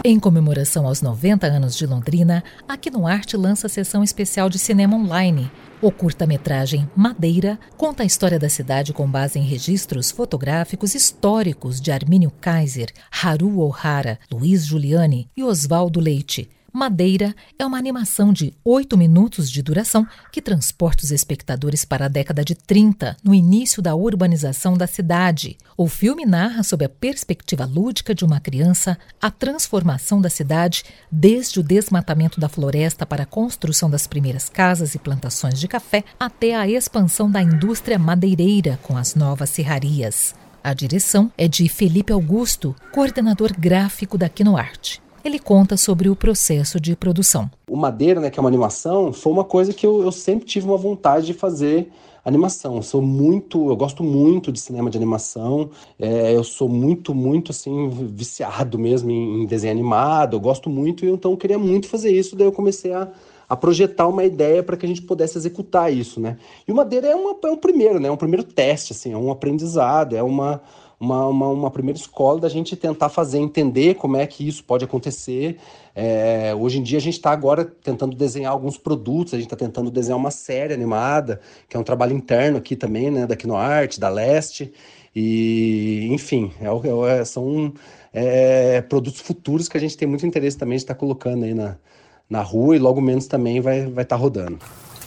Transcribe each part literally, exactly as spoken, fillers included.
Em comemoração aos noventa anos de Londrina, a Kinoarte lança a sessão especial de cinema online. O curta-metragem Madeira conta a história da cidade com base em registros fotográficos históricos de Armínio Kaiser, Haru Ohara, Luiz Giuliani e Oswaldo Leite. Madeira é uma animação de oito minutos de duração que transporta os espectadores para a década de trinta, no início da urbanização da cidade. O filme narra, sob a perspectiva lúdica de uma criança, a transformação da cidade desde o desmatamento da floresta para a construção das primeiras casas e plantações de café até a expansão da indústria madeireira com as novas serrarias. A direção é de Felipe Augusto, coordenador gráfico da Kinoarte. Ele conta sobre o processo de produção. O Madeira, né, que é uma animação, foi uma coisa que eu, eu sempre tive uma vontade de fazer animação. Eu sou muito, eu gosto muito de cinema de animação. É, eu sou muito, muito assim viciado mesmo em, em desenho animado. Eu gosto muito e então eu queria muito fazer isso. Daí eu comecei a, a projetar uma ideia para que a gente pudesse executar isso, né? E o Madeira é, uma, é um primeiro, né? É um primeiro teste, assim, é um aprendizado, é uma Uma, uma, uma primeira escola da gente tentar fazer, entender como é que isso pode acontecer. É, hoje em dia a gente está agora tentando desenhar alguns produtos, a gente está tentando desenhar uma série animada, que é um trabalho interno aqui também, né, da Kinoarte, da Leste, e enfim, é, é, são é, produtos futuros que a gente tem muito interesse também de estar tá colocando aí na, na rua e logo menos também vai estar vai tá rodando.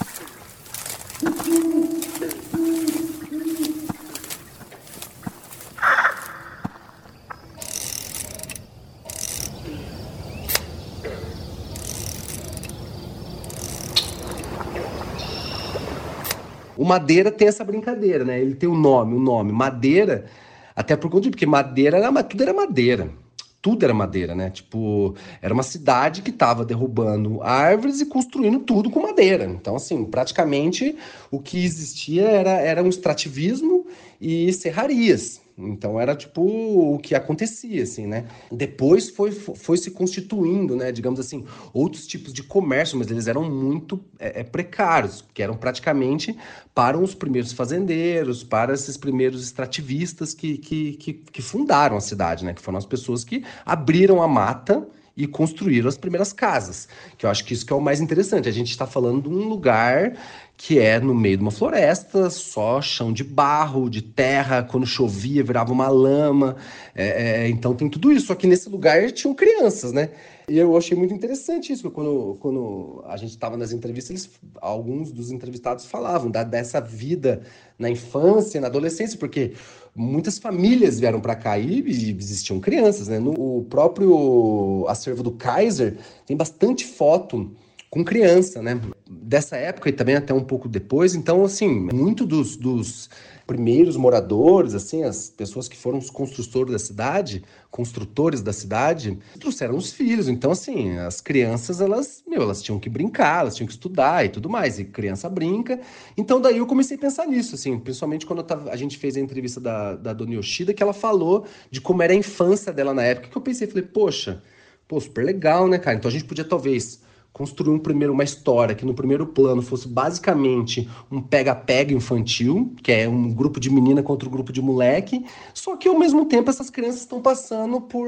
O Madeira tem essa brincadeira, né? Ele tem o um nome, o um nome, Madeira, até por conta de, porque Madeira era, tudo era madeira. Tudo era madeira, né? Tipo, era uma cidade que estava derrubando árvores e construindo tudo com madeira. Então, assim, praticamente o que existia era, era um extrativismo e serrarias. Então era tipo o que acontecia, assim, né? Depois foi, foi se constituindo, né? Digamos assim, outros tipos de comércio, mas eles eram muito é, é, precários, que eram praticamente para os primeiros fazendeiros, para esses primeiros extrativistas que, que, que, que fundaram a cidade, né? Que foram as pessoas que abriram a mata e construíram as primeiras casas, que eu acho que isso que é o mais interessante. A gente está falando de um lugar que é no meio de uma floresta, só chão de barro, de terra, quando chovia virava uma lama, é, é, então tem tudo isso, só que nesse lugar tinham crianças, né? E eu achei muito interessante isso, quando, quando a gente estava nas entrevistas, eles, alguns dos entrevistados falavam da, dessa vida na infância, na adolescência, porque muitas famílias vieram para cá e existiam crianças, né? No o próprio acervo do Kaiser tem bastante foto com criança, né? Dessa época e também até um pouco depois. Então, assim, muito dos, dos primeiros moradores, assim, as pessoas que foram os construtores da cidade, construtores da cidade, trouxeram os filhos. Então, assim, as crianças, elas, meu, elas tinham que brincar, elas tinham que estudar e tudo mais. E criança brinca. Então, daí eu comecei a pensar nisso, assim, principalmente quando eu tava, a gente fez a entrevista da, da Dona Yoshida, que ela falou de como era a infância dela na época, que eu pensei, falei, poxa, pô, super legal, né, cara? Então a gente podia, talvez, construir um primeiro, uma história que no primeiro plano fosse basicamente um pega-pega infantil, que é um grupo de menina contra um grupo de moleque, só que ao mesmo tempo essas crianças estão passando por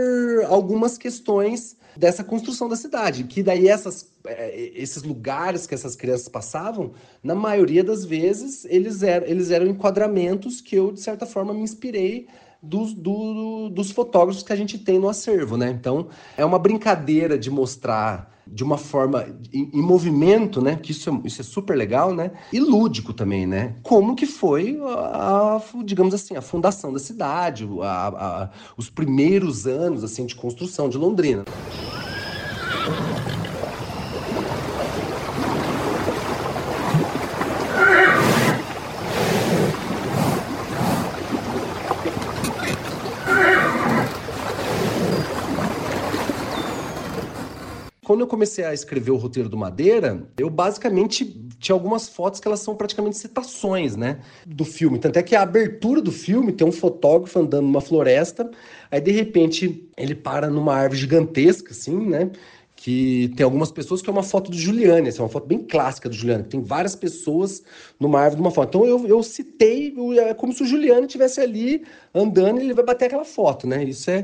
algumas questões dessa construção da cidade, que daí essas, esses lugares que essas crianças passavam, na maioria das vezes, eles eram, eles eram enquadramentos que eu, de certa forma, me inspirei Dos, do, dos fotógrafos que a gente tem no acervo, né? Então, é uma brincadeira de mostrar de uma forma em, em movimento, né? Que isso é, isso é super legal, né? E lúdico também, né? Como que foi, a, a, digamos assim, a fundação da cidade, a, a, os primeiros anos, assim, de construção de Londrina. Quando eu comecei a escrever o roteiro do Madeira, eu basicamente tinha algumas fotos que elas são praticamente citações, né, do filme. Tanto é que a abertura do filme tem um fotógrafo andando numa floresta, aí de repente ele para numa árvore gigantesca, assim, né, que tem algumas pessoas que é uma foto do Giuliani, essa é uma foto bem clássica do Giuliani, tem várias pessoas numa árvore numa foto. Então eu, eu citei, é como se o Giuliani estivesse ali andando e ele vai bater aquela foto, né, isso é...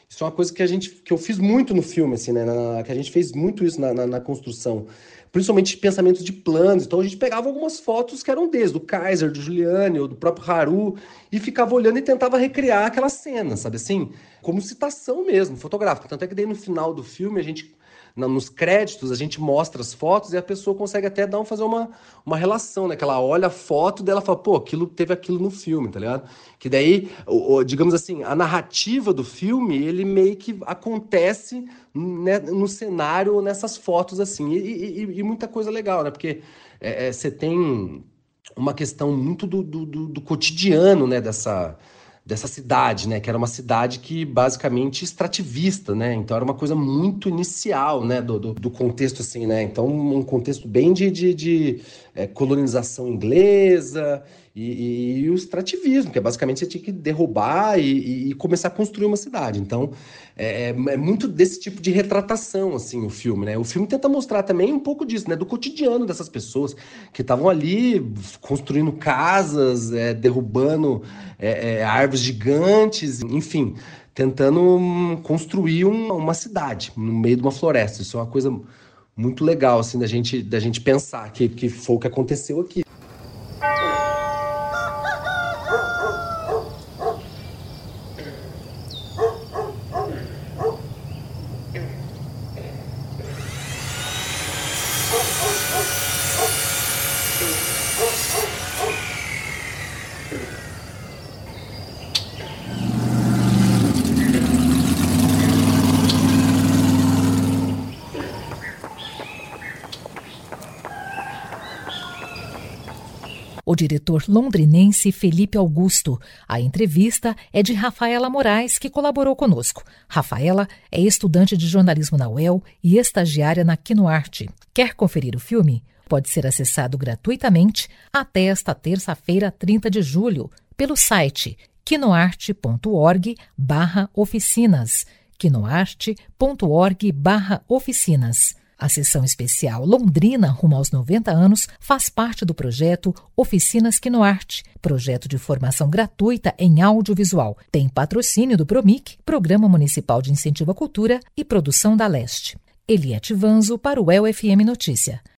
Isso é uma coisa que a gente, que eu fiz muito no filme, assim, né? Na, que a gente fez muito isso na, na, na construção. Principalmente pensamentos de planos. Então a gente pegava algumas fotos que eram deles, do Kaiser, do Giuliani, ou do próprio Haru, e ficava olhando e tentava recriar aquela cena, sabe assim? Como citação mesmo, fotográfica. Tanto é que daí no final do filme a gente, nos créditos, a gente mostra as fotos e a pessoa consegue até dar um, fazer uma, uma relação, né? Que ela olha a foto dela e fala, pô, aquilo, teve aquilo no filme, tá ligado? Que daí, o, o, digamos assim, a narrativa do filme, ele meio que acontece, né, no cenário, nessas fotos, assim. E, e, e muita coisa legal, né? Porque você é, tem uma questão muito do, do, do, do cotidiano, né? Dessa... dessa cidade, né, que era uma cidade que basicamente extrativista, né, então era uma coisa muito inicial, né, do, do, do contexto, assim, né, então um contexto bem de, de, de é, colonização inglesa e, e, e o extrativismo, que é basicamente você tinha que derrubar e, e começar a construir uma cidade, então é, é muito desse tipo de retratação, assim, o filme, né, o filme tenta mostrar também um pouco disso, né, do cotidiano dessas pessoas que estavam ali construindo casas, é, derrubando é, é, árvores gigantes, enfim, tentando construir um, uma cidade no meio de uma floresta. Isso é uma coisa muito legal, assim, da gente, da gente pensar que, que foi o que aconteceu aqui. O diretor londrinense Felipe Augusto. A entrevista é de Rafaela Moraes, que colaborou conosco. Rafaela é estudante de jornalismo na U E L e estagiária na Kinoarte. Quer conferir o filme? Pode ser acessado gratuitamente até esta terça-feira, trinta de julho, pelo site kinoarte.org barra oficinas. kinoarte.org barra oficinas. A sessão especial Londrina rumo aos noventa anos faz parte do projeto Oficinas Kinoarte, projeto de formação gratuita em audiovisual. Tem patrocínio do PROMIC, Programa Municipal de Incentivo à Cultura, e produção da Leste. Eliette Vanzo para o U E L F M Notícia.